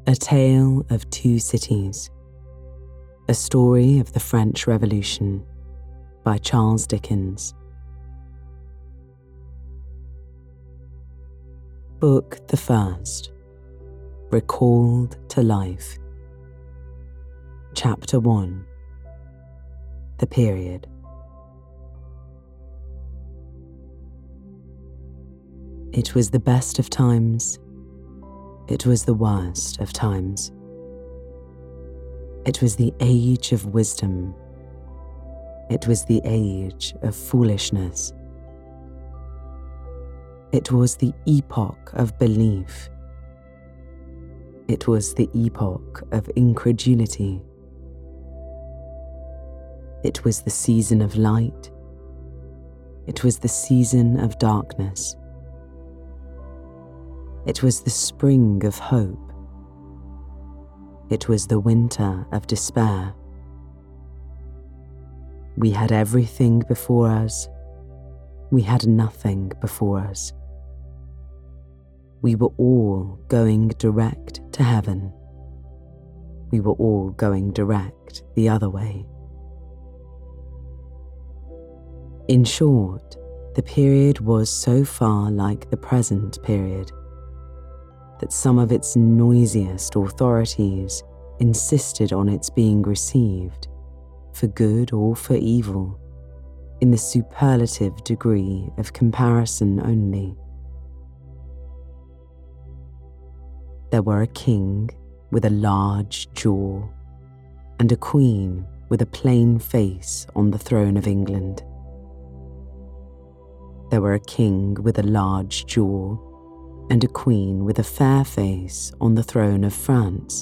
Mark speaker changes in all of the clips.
Speaker 1: A Tale of Two Cities. A Story of the French Revolution by Charles Dickens. Book the First. Recalled to Life. Chapter 1. The Period. It was the best of times. It was the worst of times. It was the age of wisdom. It was the age of foolishness. It was the epoch of belief. It was the epoch of incredulity. It was the season of light. It was the season of darkness. It was the spring of hope. It was the winter of despair. We had everything before us. We had nothing before us. We were all going direct to heaven. We were all going direct the other way. In short, the period was so far like the present period that some of its noisiest authorities insisted on its being received, for good or for evil, in the superlative degree of comparison only. There were a king with a large jaw and a queen with a plain face on the throne of England. There were a king with a large jaw and a queen with a fair face on the throne of France.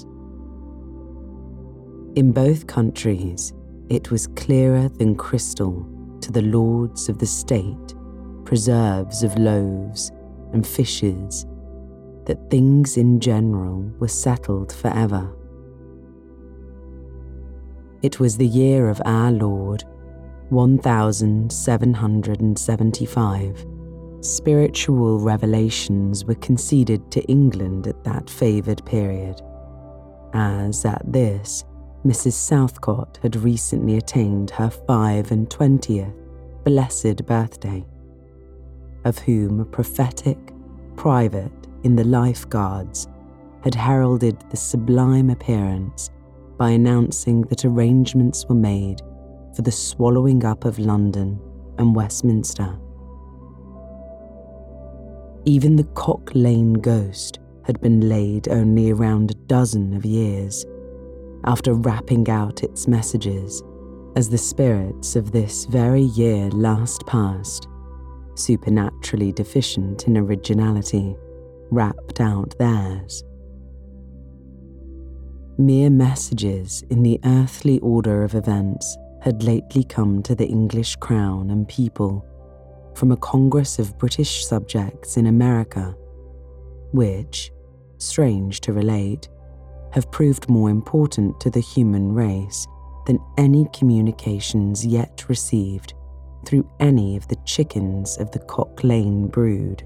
Speaker 1: In both countries, it was clearer than crystal to the lords of the state, preserves of loaves and fishes, that things in general were settled forever. It was the year of our Lord, 1775. Spiritual revelations were conceded to England at that favoured period, as at this Mrs. Southcott had recently attained her 25th blessed birthday, of whom a prophetic private in the Life Guards had heralded the sublime appearance by announcing that arrangements were made for the swallowing up of London and Westminster. Even the Cock Lane ghost had been laid only around a dozen of years after rapping out its messages as the spirits of this very year last past, supernaturally deficient in originality, rapped out theirs. Mere messages in the earthly order of events had lately come to the English crown and people from a Congress of British subjects in America, which, strange to relate, have proved more important to the human race than any communications yet received through any of the chickens of the Cock Lane brood.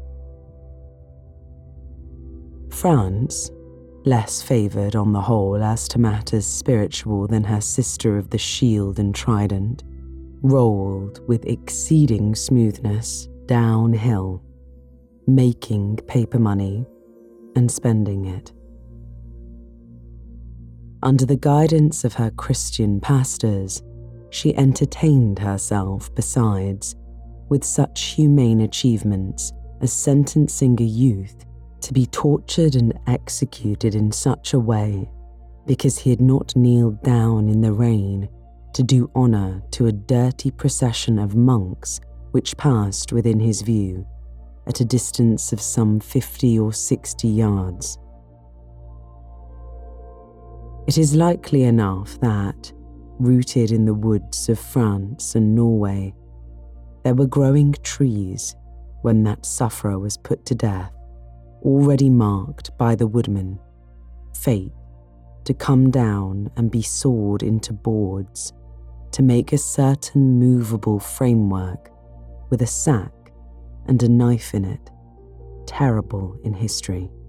Speaker 1: France, less favoured on the whole as to matters spiritual than her sister of the shield and trident, rolled with exceeding smoothness downhill, making paper money and spending it. Under the guidance of her Christian pastors, she entertained herself, besides, with such humane achievements as sentencing a youth to be tortured and executed in such a way because he had not kneeled down in the rain to do honour to a dirty procession of monks which passed within his view at a distance of some 50 or 60 yards. It is likely enough that, rooted in the woods of France and Norway, there were growing trees when that sufferer was put to death, already marked by the woodman, fate, to come down and be sawed into boards to make a certain movable framework with a sack and a knife in it, terrible in history.